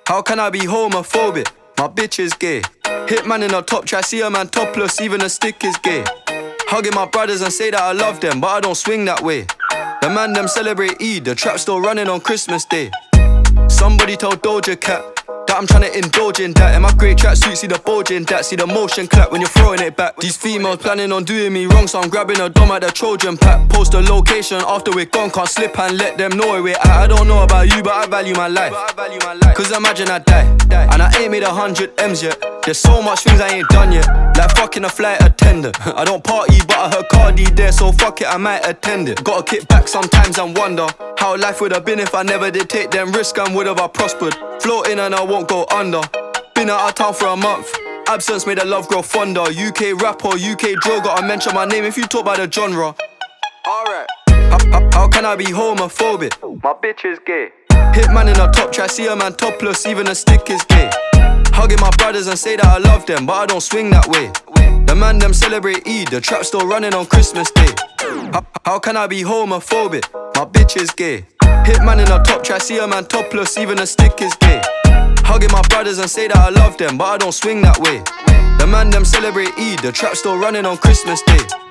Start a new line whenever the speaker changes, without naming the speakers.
How can I be homophobic? My bitch is gay. Hitman in a top try, see a man topless, even a stick is gay. Hugging my brothers and say that I love them, but I don't swing that way. The man them celebrate Eid, the trap still running on Christmas Day. Somebody told Doja Cat that I'm tryna indulge in that. In my grey tracksuit, see the bulge in that. See the motion clap when you're throwing it back. These females planning on doing me wrong, so I'm grabbing a dom at the Trojan pack. Post a location after we're gone, can't slip and let them know where we're at. I don't know about you, but I value my life. Cause imagine I die, and I ain't made 100 M's yet. There's so much things I ain't done yet, like fucking a flight attendant. I don't party, but I heard Cardi there, so fuck it, I might attend it. Gotta kick back sometimes and wonder how life would have been if I never did take them risks, and would have I prospered. Floating and I won't go under. Been out of town for a month, absence made the love grow fonder. UK rapper, UK drill, gotta mention my name if you talk about the genre. Alright. How can I be homophobic? My bitch is gay. Hitman in a top try, see a man topless, even a stick is gay. Hugging my brothers and say that I love them, but I don't swing that way. The man them celebrate Eid, the trap still running on Christmas Day. How can I be homophobic? My bitch is gay. Hitman in a top try, see a man topless, even a stick is gay. Hugging my brothers and say that I love them, but I don't swing that way. The man them celebrate Eid, the trap still running on Christmas Day.